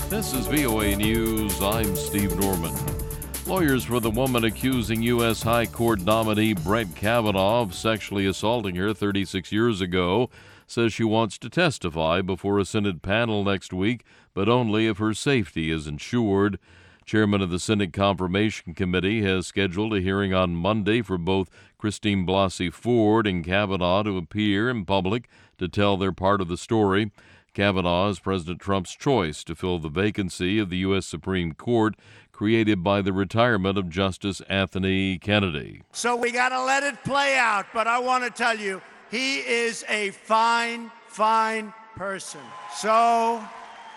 This is VOA News. I'm Steve Norman. Lawyers for the woman accusing U.S. High Court nominee Brett Kavanaugh of sexually assaulting her 36 years ago says she wants to testify before a Senate panel next week, but only if her safety is ensured. Chairman of the Senate Confirmation Committee has scheduled a hearing on Monday for both Christine Blasey Ford and Kavanaugh to appear in public to tell their part of the story. Kavanaugh is President Trump's choice to fill the vacancy of the U.S. Supreme Court created by the retirement of Justice Anthony Kennedy. So we got to let it play out, but I want to tell you, he is a fine, fine person. And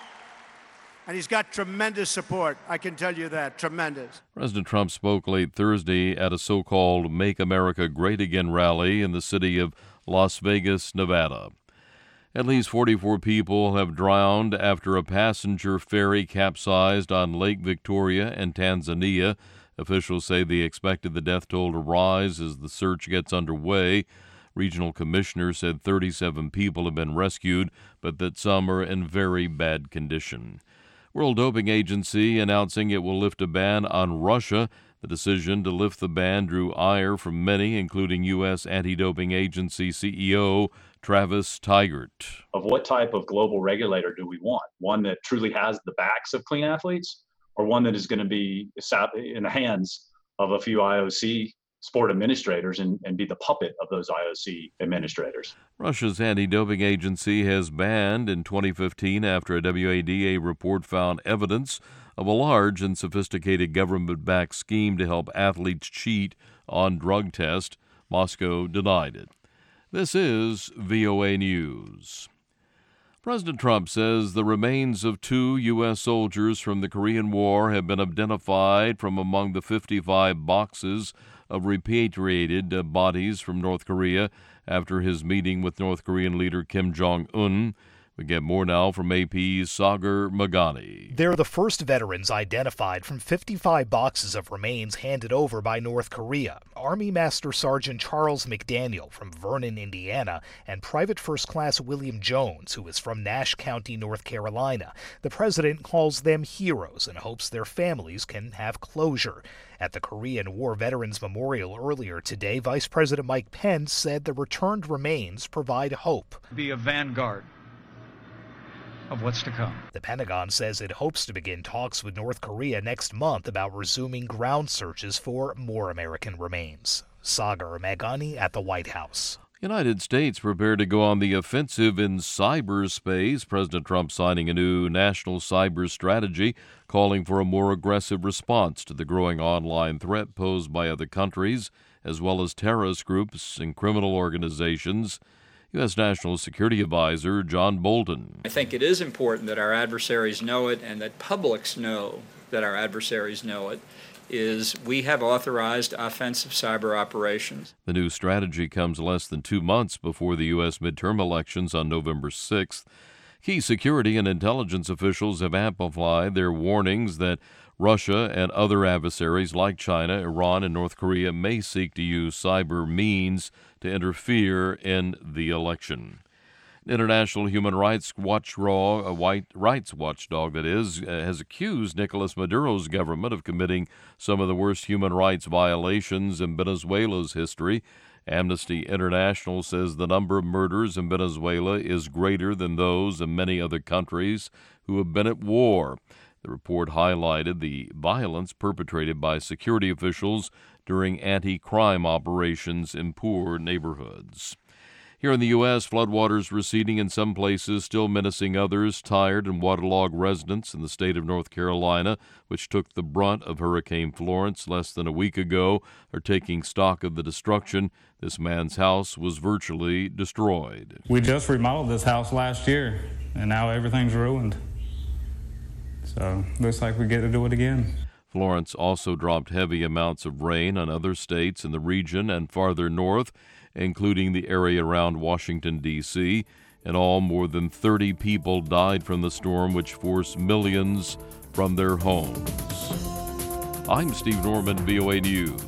he's got tremendous support. I can tell you that, tremendous. President Trump spoke late Thursday at a so-called Make America Great Again rally in the city of Las Vegas, Nevada. At least 44 people have drowned after a passenger ferry capsized on Lake Victoria in Tanzania. Officials say they expected the death toll to rise as the search gets underway. Regional commissioner said 37 people have been rescued, but that some are in very bad condition. World Doping Agency announcing it will lift a ban on Russia. The decision to lift the ban drew ire from many, including U.S. Anti-Doping Agency CEO Travis Tygart. Of what type of global regulator do we want? One that truly has the backs of clean athletes, or one that is going to be in the hands of a few IOC sport administrators and be the puppet of those IOC administrators? Russia's anti-doping agency has banned in 2015 after a WADA report found evidence of a large and sophisticated government-backed scheme to help athletes cheat on drug tests. Moscow denied it. This is VOA News. President Trump says the remains of 2 U.S. soldiers from the Korean War have been identified from among the 55 boxes of repatriated bodies from North Korea after his meeting with North Korean leader Kim Jong-un. We get more now from AP's Sagar Magani. They're the first veterans identified from 55 boxes of remains handed over by North Korea. Army Master Sergeant Charles McDaniel from Vernon, Indiana, and Private First Class William Jones, who is from Nash County, North Carolina. The president calls them heroes and hopes their families can have closure. At the Korean War Veterans Memorial earlier today, Vice President Mike Pence said the returned remains provide hope. Be a vanguard of what's to come. The Pentagon says it hopes to begin talks with North Korea next month about resuming ground searches for more American remains. Sagar Magani at the White House. United States prepared to go on the offensive in cyberspace. President Trump signing a new national cyber strategy calling for a more aggressive response to the growing online threat posed by other countries, as well as terrorist groups and criminal organizations. U.S. National Security Advisor John Bolton. I think it is important that our adversaries know it and that publics know that our adversaries know it, is we have authorized offensive cyber operations. The new strategy comes less than 2 months before the U.S. midterm elections on November 6th. Key security and intelligence officials have amplified their warnings that Russia and other adversaries like China, Iran, and North Korea may seek to use cyber means to interfere in the election. International Human Rights Watchdog, has accused Nicolas Maduro's government of committing some of the worst human rights violations in Venezuela's history. Amnesty International says the number of murders in Venezuela is greater than those in many other countries who have been at war. The report highlighted the violence perpetrated by security officials during anti-crime operations in poor neighborhoods. Here in the U.S., floodwaters receding in some places, still menacing others. Tired and waterlogged residents in the state of North Carolina, which took the brunt of Hurricane Florence less than a week ago, are taking stock of the destruction. This man's house was virtually destroyed. We just remodeled this house last year, and now everything's ruined. So looks like we get to do it again. Florence also dropped heavy amounts of rain on other states in the region and farther north, including the area around Washington, D.C. In all, more than 30 people died from the storm, which forced millions from their homes. I'm Steve Norman, VOA News.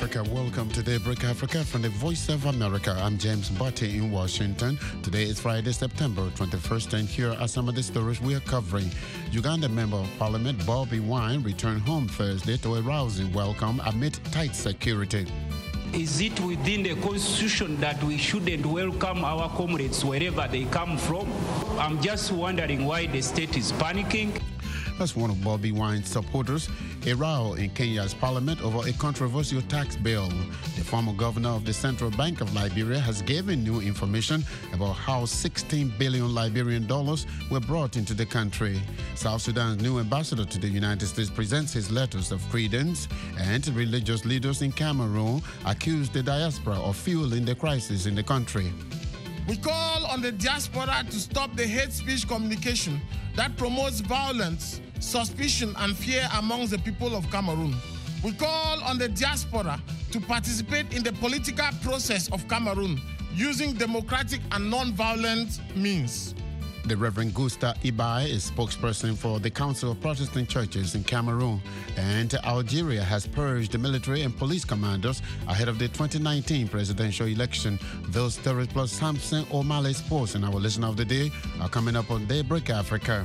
America. Welcome to Daybreak Africa from the Voice of America. I'm James Butty in Washington. Today is Friday, September 21st, and here are some of the stories we are covering. Uganda Member of Parliament Bobi Wine returned home Thursday to a rousing welcome amid tight security. Is it within the constitution that we shouldn't welcome our comrades wherever they come from? I'm just wondering why the state is panicking. That's one of Bobi Wine's supporters, a row in Kenya's parliament over a controversial tax bill. The former governor of the Central Bank of Liberia has given new information about how $16 billion Liberian dollars were brought into the country. South Sudan's new ambassador to the United States presents his letters of credence, and religious leaders in Cameroon accuse the diaspora of fueling the crisis in the country. We call on the diaspora to stop the hate speech communication that promotes violence, suspicion, and fear amongst the people of Cameroon. We call on the diaspora to participate in the political process of Cameroon using democratic and non-violent means. The Reverend Gusta Ibai is spokesperson for the Council of Protestant Churches in Cameroon, and Algeria has purged the military and police commanders ahead of the 2019 presidential election. Those stories plus Samson O'Malley Sports and our listener of the day are coming up on Daybreak Africa.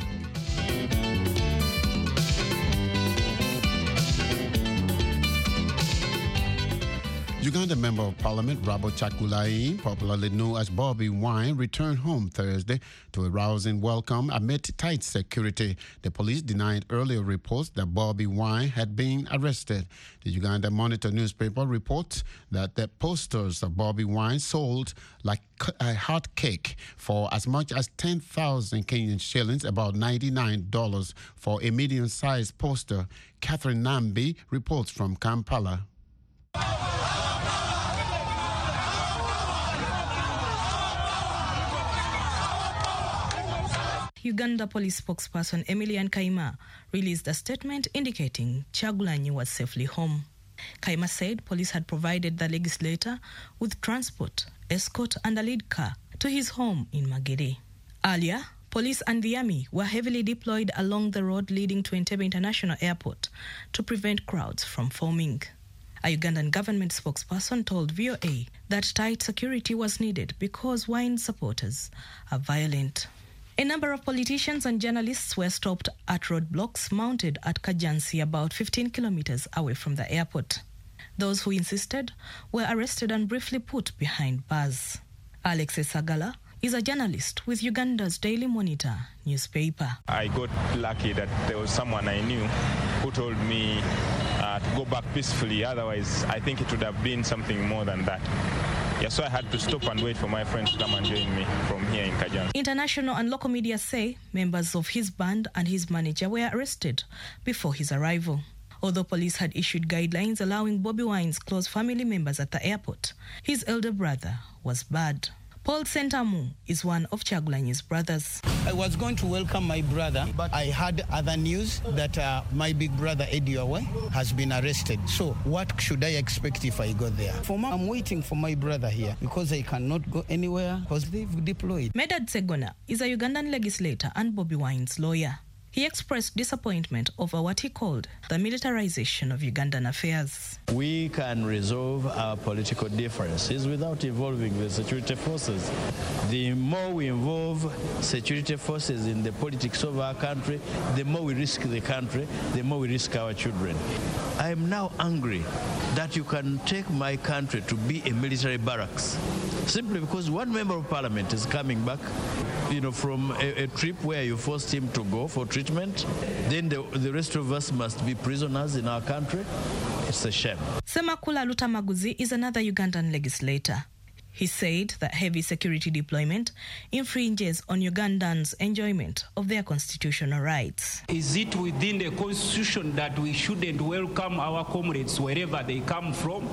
Uganda Member of Parliament Robert Chakulai, popularly known as Bobi Wine, returned home Thursday to a rousing welcome amid tight security. The police denied earlier reports that Bobi Wine had been arrested. The Uganda Monitor newspaper reports that the posters of Bobi Wine sold like a hot cake for as much as 10,000 Kenyan shillings, about $99 for a medium-sized poster. Catherine Nambi reports from Kampala. Uganda police spokesperson Emilian Kaima released a statement indicating Chagulanyi was safely home. Kaima said police had provided the legislator with transport, escort, and a lead car to his home in Magere. Earlier, police and the army were heavily deployed along the road leading to Entebbe International Airport to prevent crowds from forming. A Ugandan government spokesperson told VOA that tight security was needed because Wine supporters are violent. A number of politicians and journalists were stopped at roadblocks mounted at Kajansi, about 15 kilometers away from the airport. Those who insisted were arrested and briefly put behind bars. Alex Esagala is a journalist with Uganda's Daily Monitor newspaper. I got lucky that there was someone I knew who told me to go back peacefully. Otherwise, I think it would have been something more than that. Yeah, so I had to stop and wait for my friend to come and join me from here in Kajan. International and local media say members of his band and his manager were arrested before his arrival. Although police had issued guidelines allowing Bobi Wine's close family members at the airport, his elder brother was barred. Paul Sentamu is one of Chagulanyi's brothers. I was going to welcome my brother, but I heard other news that my big brother, Eddie Awe, has been arrested. So what should I expect if I go there? I'm waiting for my brother here because I cannot go anywhere because they've deployed. Medad Segona is a Ugandan legislator and Bobi Wine's lawyer. He expressed disappointment over what he called the militarization of Ugandan affairs. We can resolve our political differences without involving the security forces. The more we involve security forces in the politics of our country, the more we risk the country, the more we risk our children. I am now angry that you can take my country to be a military barracks simply because one member of parliament is coming back from a trip where you forced him to go for treatment. Then the rest of us must be prisoners in our country. It's a shame. Semakula Lutamaguzi is another Ugandan legislator. He said that heavy security deployment infringes on Ugandans' enjoyment of their constitutional rights. Is it within the constitution that we shouldn't welcome our comrades wherever they come from?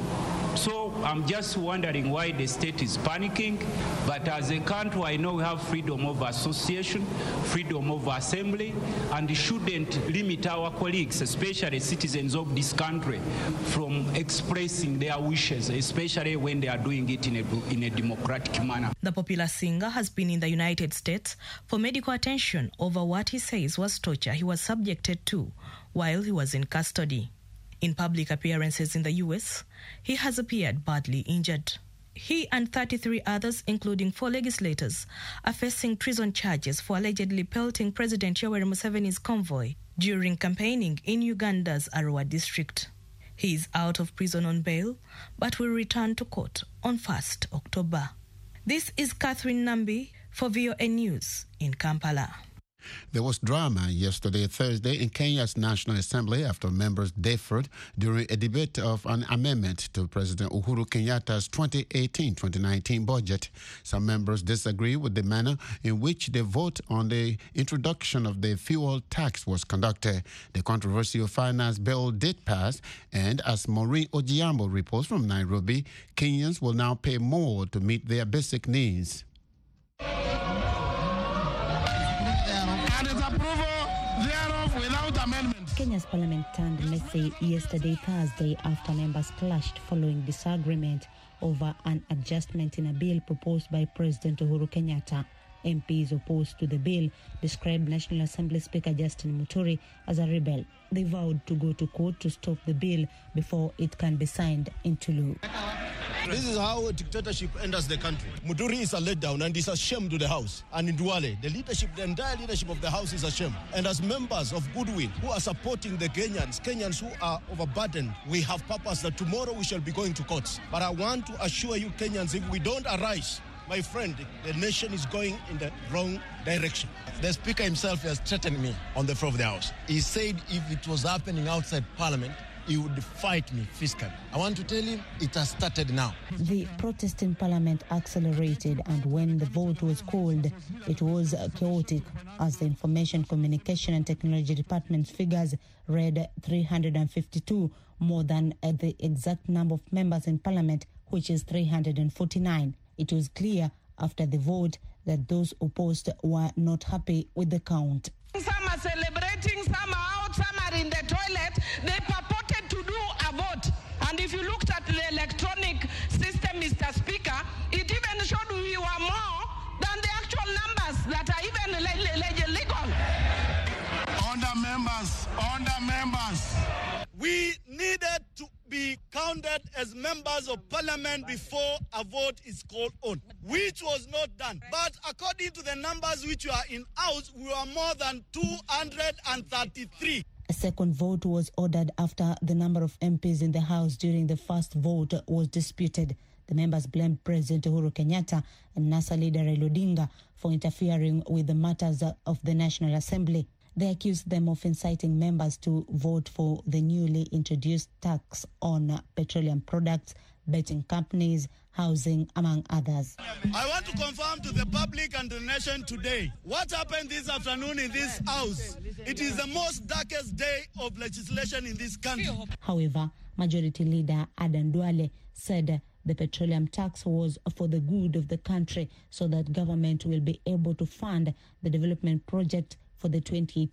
So I'm just wondering why the state is panicking. But as a country, I know we have freedom of association, freedom of assembly, and shouldn't limit our colleagues, especially citizens of this country, from expressing their wishes, especially when they are doing it in a democratic manner. The popular singer has been in the United States for medical attention over what he says was torture he was subjected to while he was in custody. In public appearances in the U.S., he has appeared badly injured. He and 33 others, including 4 legislators, are facing treason charges for allegedly pelting President Yoweri Museveni's convoy during campaigning in Uganda's Arua district. He is out of prison on bail, but will return to court on 1st October. This is Catherine Nambi for VOA News in Kampala. There was drama yesterday, Thursday, in Kenya's National Assembly after members differed during a debate of an amendment to President Uhuru Kenyatta's 2018-2019 budget. Some members disagree with the manner in which the vote on the introduction of the fuel tax was conducted. The controversial finance bill did pass, and as Maureen Ojiambo reports from Nairobi, Kenyans will now pay more to meet their basic needs. Kenya's parliament turned messy yesterday, Thursday, after members clashed following disagreement over an adjustment in a bill proposed by President Uhuru Kenyatta. MPs opposed to the bill described National Assembly Speaker Justin Muturi as a rebel. They vowed to go to court to stop the bill before it can be signed into law. This is how a dictatorship enters the country. Muturi is a letdown and is a shame to the House. And in Duale, the entire leadership of the House is a shame. And as members of Goodwill who are supporting the Kenyans who are overburdened, we have purpose that tomorrow we shall be going to courts. But I want to assure you Kenyans, if we don't arise, my friend, the nation is going in the wrong direction. The Speaker himself has threatened me on the floor of the House. He said if it was happening outside Parliament, he would fight me physically. I want to tell him it has started now. The protest in Parliament accelerated, and when the vote was called, it was chaotic, as the Information, Communication and Technology Department's figures read 352, more than the exact number of members in Parliament, which is 349. It was clear after the vote that those opposed were not happy with the count. Some are celebrating, some are out, some are in the toilet. They purported to do a vote. And if you looked at the electronic system, Mr. Speaker, it even showed we were more than the actual numbers that are even legal. Under members. We needed to be counted as members of Parliament before a vote is called on, which was not done. But according to the numbers which were in house, we were more than 233. A second vote was ordered after the number of MPs in the House during the first vote was disputed. The members blamed President Uhuru Kenyatta and NASA leader Raila Odinga for interfering with the matters of the National Assembly. They accused them of inciting members to vote for the newly introduced tax on petroleum products, betting companies, housing, among others. I want to confirm to the public and the nation today, what happened this afternoon in this House, it is the most darkest day of legislation in this country. However, Majority Leader Adan Duale said the petroleum tax was for the good of the country so that government will be able to fund the development project for the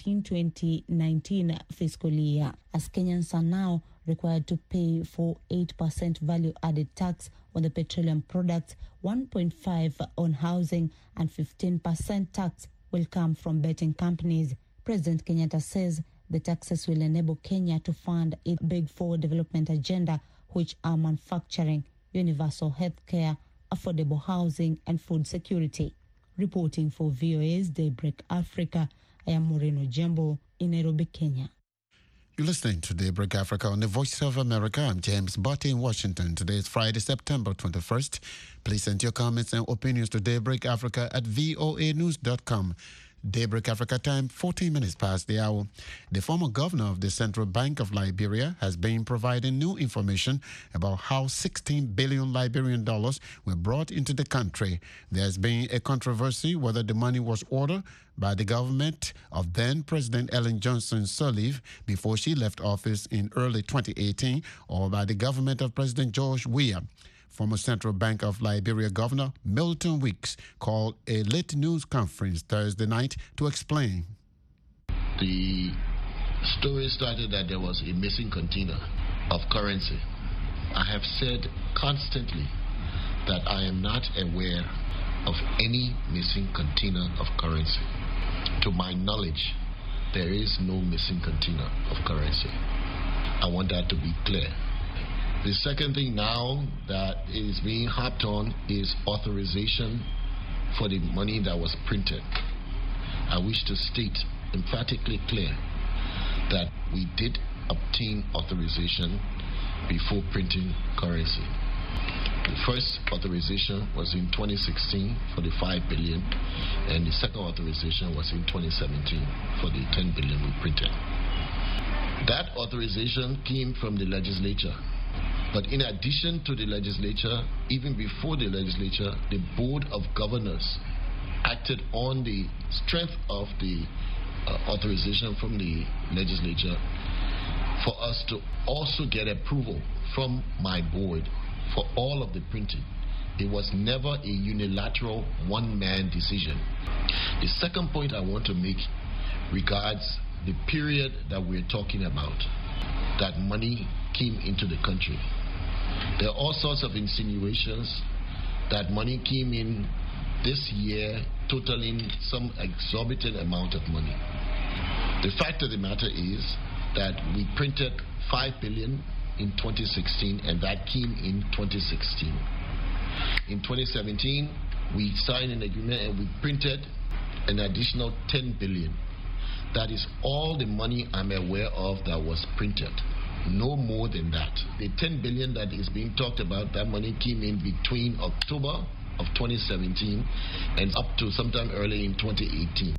2018-2019 fiscal year, as Kenyans are now required to pay for 8% value-added tax on the petroleum products, 1.5% on housing, and 15% tax will come from betting companies. President Kenyatta says the taxes will enable Kenya to fund its Big Four development agenda, which are manufacturing, universal health care, affordable housing, and food security. Reporting for VOA's Daybreak Africa, I am Maureen Ojiambo in Nairobi, Kenya. You're listening to Daybreak Africa on the Voice of America. I'm James Botti in Washington. Today is Friday, September 21st. Please send your comments and opinions to daybreakafrica@voanews.com. Daybreak Africa time, 14 minutes past the hour. The former governor of the Central Bank of Liberia has been providing new information about how $16 billion Liberian dollars were brought into the country. There's been a controversy whether the money was ordered by the government of then-President Ellen Johnson Sirleaf before she left office in early 2018 or by the government of President George Weah. Former Central Bank of Liberia Governor Milton Weeks called a late news conference Thursday night to explain. The story started that there was a missing container of currency. I have said constantly that I am not aware of any missing container of currency. To my knowledge, there is no missing container of currency. I want that to be clear. The second thing now that is being harped on is authorization for the money that was printed. I wish to state emphatically clear that we did obtain authorization before printing currency. The first authorization was in 2016 for the 5 billion, and the second authorization was in 2017 for the 10 billion we printed. That authorization came from the legislature. But in addition to the legislature, even before the legislature, the Board of Governors acted on the strength of the authorization from the legislature for us to also get approval from my board for all of the printing. It was never a unilateral one-man decision. The second point I want to make regards the period that we're talking about, that money came into the country. There are all sorts of insinuations that money came in this year totaling some exorbitant amount of money. The fact of the matter is that we printed 5 billion in 2016, and that came in 2016. In 2017, we signed an agreement and we printed an additional 10 billion. That is all the money I'm aware of that was printed. No more than that. The 10 billion that is being talked about, that money came in between October of 2017 and up to sometime early in 2018.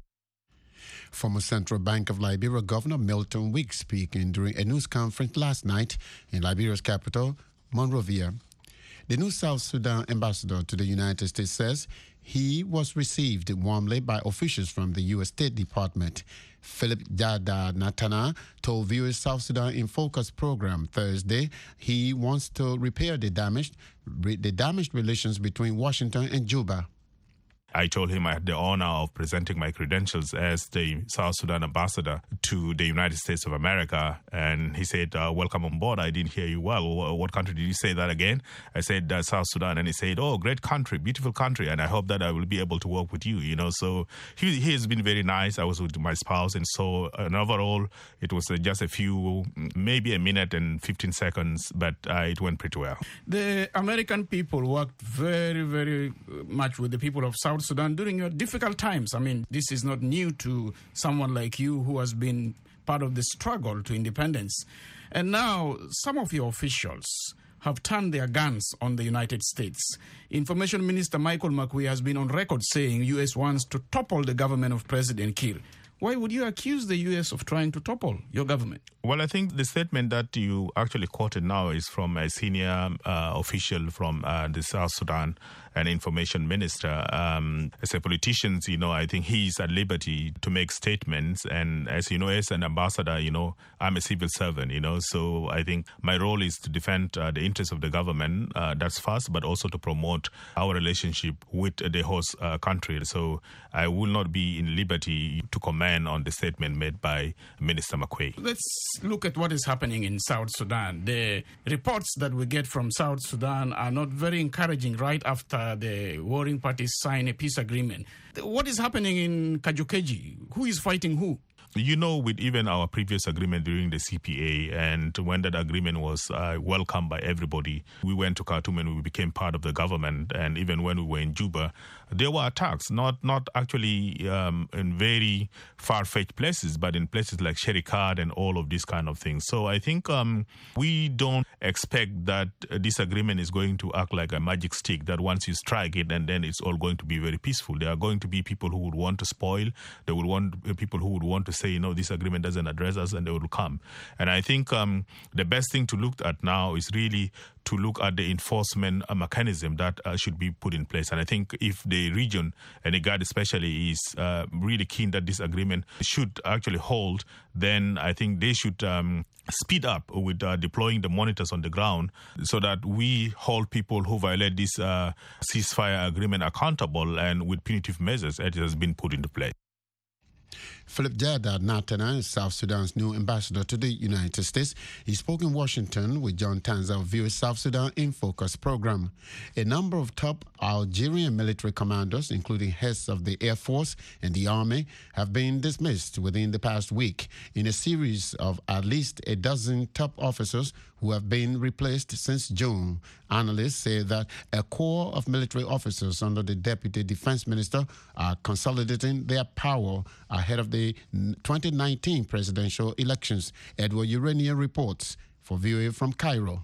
Former Central Bank of Liberia Governor Milton Weeks speaking during a news conference last night in Liberia's capital, Monrovia. The new South Sudan ambassador to the United States says he was received warmly by officials from the U.S. State Department. Philip Dada Natana told viewers South Sudan in Focus program Thursday he wants to repair the damaged relations between Washington and Juba. I told him I had the honor of presenting my credentials as the South Sudan ambassador to the United States of America. And he said, welcome on board. I didn't hear you well. What country did you say that again? I said, South Sudan. And he said, oh, great country, beautiful country. And I hope that I will be able to work with you, you know. So he has been very nice. I was with my spouse. And so overall, it was just a few, maybe a minute and 15 seconds, but it went pretty well. The American people worked very, very much with the people of South Sudan during your difficult times. I mean, this is not new to someone like you who has been part of the struggle to independence. And now some of your officials have turned their guns on the United States. Information Minister Michael McQueen has been on record saying U.S. wants to topple the government of President Kiir. Why would you accuse the U.S. of trying to topple your government? Well, I think the statement that you actually quoted now is from a senior official from the South Sudan, an information minister. As a politician, you know, I think he's at liberty to make statements. And as you know, as an ambassador, you know, I'm a civil servant, you know, so I think my role is to defend the interests of the government. That's first, but also to promote our relationship with the host country. So I will not be in liberty to comment on the statement made by Minister McQueen. Let's look at what is happening in South Sudan. The reports that we get from South Sudan are not very encouraging right after the warring parties sign a peace agreement. What is happening in Kajukeji? Who is fighting who? You know, with even our previous agreement during the CPA, and when that agreement was welcomed by everybody, we went to Khartoum and we became part of the government. And even when we were in Juba, there were attacks, not actually in very far-fetched places, but in places like Sherikad and all of these kind of things. So I think we don't expect that this agreement is going to act like a magic stick, that once you strike it and then it's all going to be very peaceful. There are going to be people who would want to spoil. There will want people who would want to say, you know, this agreement doesn't address us, and they will come. And I think the best thing to look at now is really to look at the enforcement mechanism that should be put in place. And I think if the region and IGAD especially is really keen that this agreement should actually hold, then I think they should speed up with deploying the monitors on the ground so that we hold people who violate this ceasefire agreement accountable and with punitive measures as it has been put into place. Philip Jada Natana is South Sudan's new ambassador to the United States. He spoke in Washington with John Tanza of VOA South Sudan in Focus program. A number of top Algerian military commanders, including heads of the Air Force and the Army, have been dismissed within the past week in a series of at least a dozen top officers who have been replaced since June. Analysts say that a corps of military officers under the Deputy Defense Minister are consolidating their power ahead of the 2019 presidential elections. Edward Urania reports for VOA from Cairo.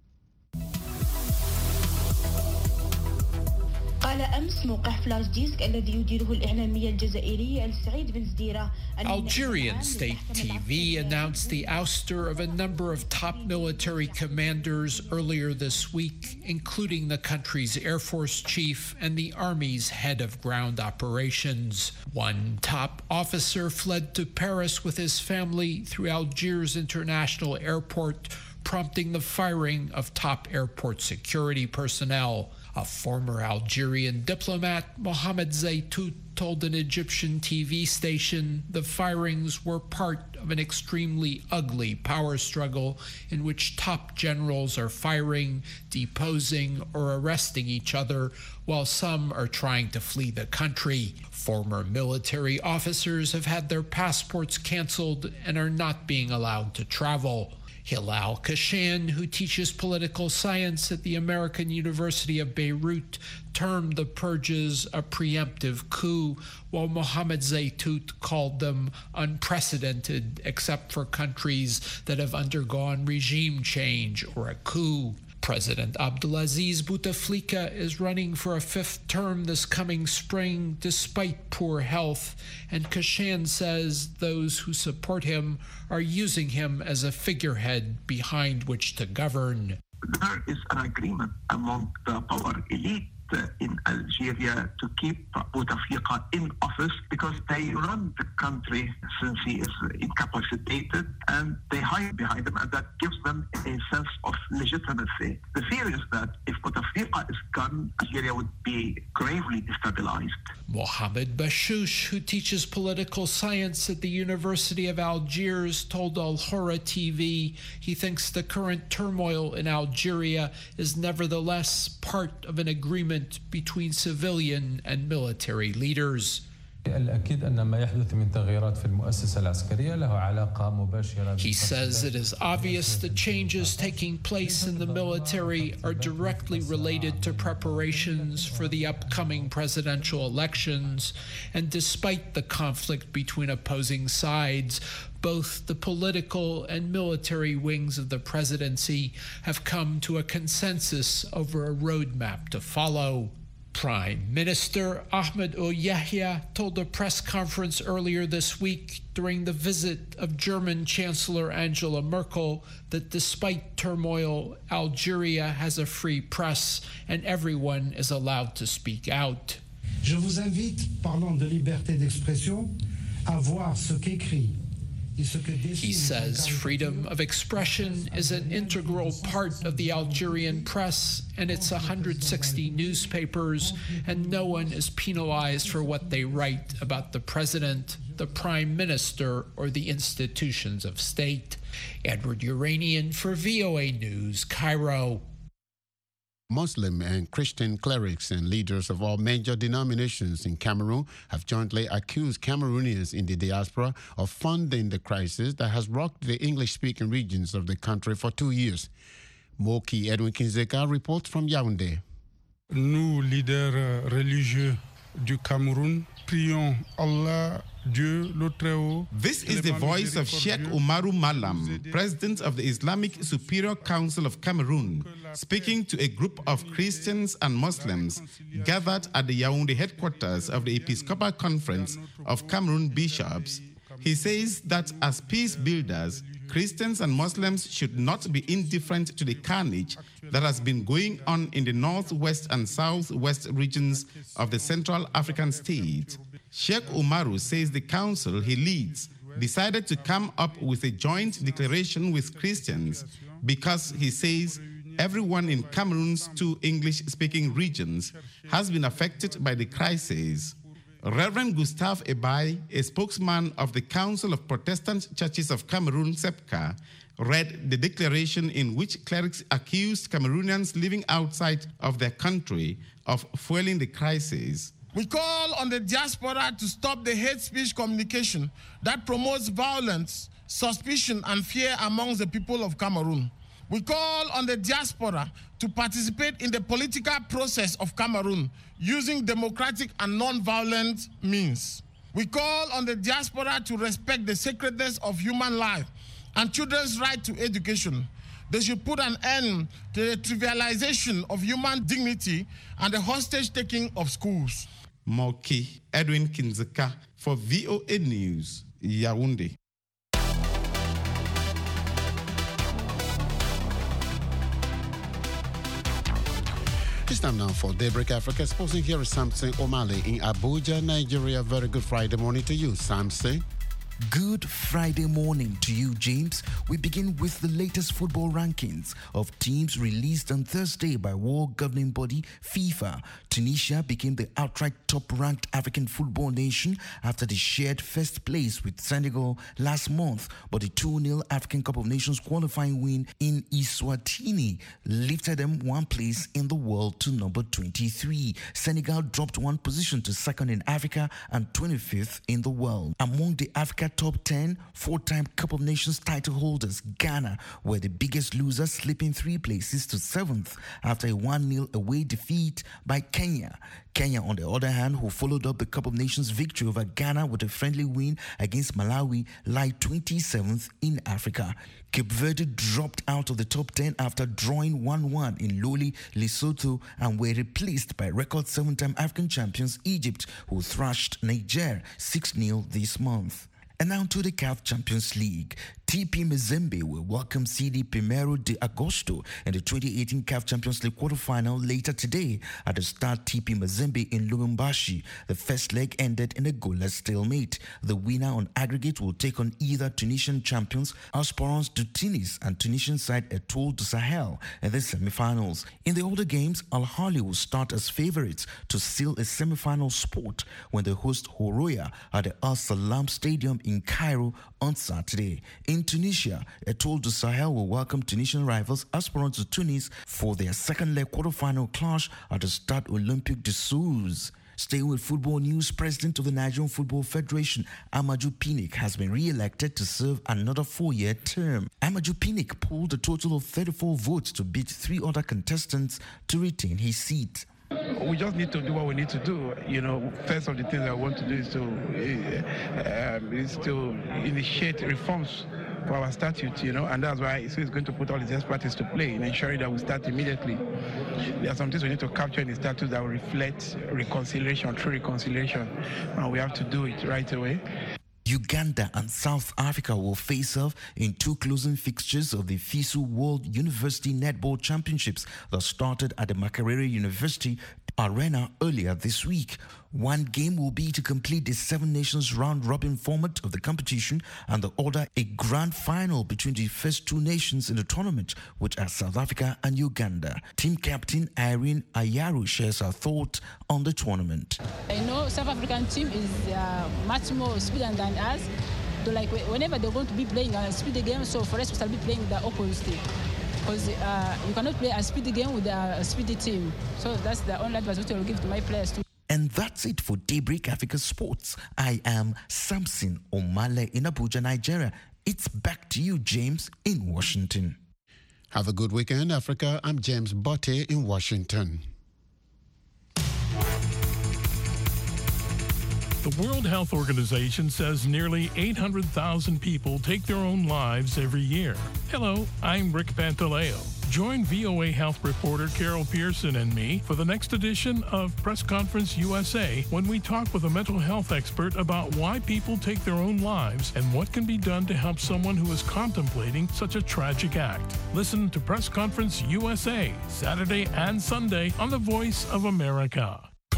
Algerian state TV announced the ouster of a number of top military commanders earlier this week, including the country's Air Force chief and the Army's head of ground operations. One top officer fled to Paris with his family through Algiers International Airport, prompting the firing of top airport security personnel. A former Algerian diplomat, Mohamed Zaytout, told an Egyptian TV station the firings were part of an extremely ugly power struggle in which top generals are firing, deposing, or arresting each other, while some are trying to flee the country. Former military officers have had their passports canceled and are not being allowed to travel. Hilal Kashan, who teaches political science at the American University of Beirut, termed the purges a preemptive coup, while Mohamed Zaytout called them unprecedented except for countries that have undergone regime change or a coup. President Abdelaziz Bouteflika is running for a fifth term this coming spring despite poor health, and Kashan says those who support him are using him as a figurehead behind which to govern. There is an agreement among the power elite in Algeria to keep Bouteflika in office because they run the country since he is incapacitated, and they hide behind him, and that gives them a sense of legitimacy. The fear is that if Bouteflika is gone, Algeria would be gravely destabilized. Mohamed Bashouch, who teaches political science at the University of Algiers, told Al Hora TV he thinks the current turmoil in Algeria is nevertheless part of an agreement between civilian and military leaders. He says it is obvious the changes taking place in the military are directly related to preparations for the upcoming presidential elections, and despite the conflict between opposing sides, both the political and military wings of the presidency have come to a consensus over a roadmap to follow. Prime Minister Ahmed Ould Yahya told a press conference earlier this week during the visit of German Chancellor Angela Merkel that despite turmoil, Algeria has a free press and everyone is allowed to speak out. Je vous invite, parlant de liberté d'expression, à voir ce qu'écrit. He says freedom of expression is an integral part of the Algerian press and its 160 newspapers, and no one is penalized for what they write about the president, the prime minister, or the institutions of state. Edward Uranian for VOA News, Cairo. Muslim and Christian clerics and leaders of all major denominations in Cameroon have jointly accused Cameroonians in the diaspora of funding the crisis that has rocked the English-speaking regions of the country for 2 years. Moki Edwin Kinzeka reports from Yaoundé. Nous, leaders religieux du Cameroun, prions Allah, Dieu le Très-Haut. This is the voice of Sheikh Umaru Malam, President of the Islamic Superior Council of Cameroon, speaking to a group of Christians and Muslims gathered at the Yaoundé headquarters of the Episcopal Conference of Cameroon Bishops. He says that as peace builders, Christians and Muslims should not be indifferent to the carnage that has been going on in the northwest and southwest regions of the Central African state. Sheikh Umaru says the council he leads decided to come up with a joint declaration with Christians because, he says, everyone in Cameroon's 2 English-speaking regions has been affected by the crisis. Reverend Gustave Ebai, a spokesman of the Council of Protestant Churches of Cameroon, CEPCA, read the declaration in which clerics accused Cameroonians living outside of their country of fueling the crisis. We call on the diaspora to stop the hate speech communication that promotes violence, suspicion, and fear amongst the people of Cameroon. We call on the diaspora to participate in the political process of Cameroon using democratic and non-violent means. We call on the diaspora to respect the sacredness of human life and children's right to education. They should put an end to the trivialization of human dignity and the hostage-taking of schools. Moki Edwin Kinzeka for VOA News, Yaoundé. It's time now for Daybreak Africa. Supposing here is Samson O'Malley in Abuja, Nigeria. Very good Friday morning to you, Samson. Good Friday morning to you, James. We begin with the latest football rankings of teams released on Thursday by world governing body FIFA. Tunisia became the outright top-ranked African football nation after they shared first place with Senegal last month, but the 2-0 African Cup of Nations qualifying win in Eswatini lifted them one place in the world to number 23. Senegal dropped one position to second in Africa and 25th in the world. Among the Africa top 10 four-time Cup of Nations title holders, Ghana were the biggest losers, slipping 3 places to 7th after a 1-0 away defeat by Kenya. Kenya, on the other hand, who followed up the Cup of Nations victory over Ghana with a friendly win against Malawi, lie 27th in Africa. Cape Verde dropped out of the top 10 after drawing 1-1 in lowly Lesotho and were replaced by record 7-time African champions Egypt, who thrashed Niger 6-0 this month. And now to the CAF Champions League. TP Mazembe will welcome CD Primero de Agosto in the 2018 CAF Champions League quarterfinal later today at the Stade TP Mazembe in Lubumbashi. The first leg ended in a goalless stalemate. The winner on aggregate will take on either Tunisian champions Esperance de Tunis and Tunisian side Etoile du Sahel in the semi-finals. In the other games, Al Ahly will start as favourites to seal a semi-final spot when they host Horoya at the Al Salam Stadium in Cairo on Saturday. In Tunisia, Etoile du Sahel will welcome Tunisian rivals Esperance de Tunis for their second leg quarterfinal clash at the Stade Olympique de Sousse. Staying with football news, President of the Nigerian Football Federation, Amaju Pinnick, has been re-elected to serve another 4-year term. Amaju Pinnick pulled a total of 34 votes to beat 3 other contestants to retain his seat. We just need to do what we need to do. First of the things I want to do is to initiate reforms for our statute, and that's why it's going to put all his expertise to play in ensuring that we start immediately. There are some things we need to capture in the statute that will reflect reconciliation, true reconciliation, and we have to do it right away. Uganda and South Africa will face off in 2 closing fixtures of the FISU World University Netball Championships that started at the Makerere University Arena earlier this week. One game will be to complete the 7 nations round-robin format of the competition, and the other a grand final between the first 2 nations in the tournament, which are South Africa and Uganda. Team captain Irene Ayaru shares her thoughts on the tournament. I know South African team is much more speedy than us. So like whenever they're going to be playing a speedy game, so for us we shall be playing the opposite. Because you cannot play a speedy game with a speedy team. So that's the only advice which I will give to my players too. And that's it for Daybreak Africa Sports. I am Samson O'Malley in Abuja, Nigeria. It's back to you, James, in Washington. Have a good weekend, Africa. I'm James Botte in Washington. The World Health Organization says nearly 800,000 people take their own lives every year. Hello, I'm Rick Pantaleo. Join VOA Health reporter Carol Pearson and me for the next edition of Press Conference USA when we talk with a mental health expert about why people take their own lives and what can be done to help someone who is contemplating such a tragic act. Listen to Press Conference USA, Saturday and Sunday on The Voice of America.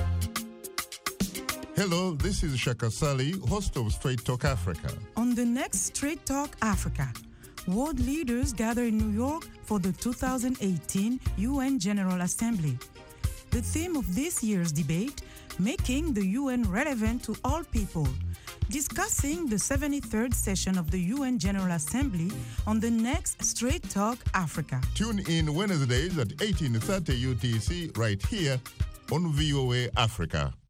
Hello, this is Shaka Sali, host of Straight Talk Africa. On the next Straight Talk Africa, world leaders gather in New York for the 2018 UN General Assembly. The theme of this year's debate, making the UN relevant to all people, discussing the 73rd session of the UN General Assembly on the next Straight Talk Africa. Tune in Wednesdays at 18:30 UTC right here on VOA Africa.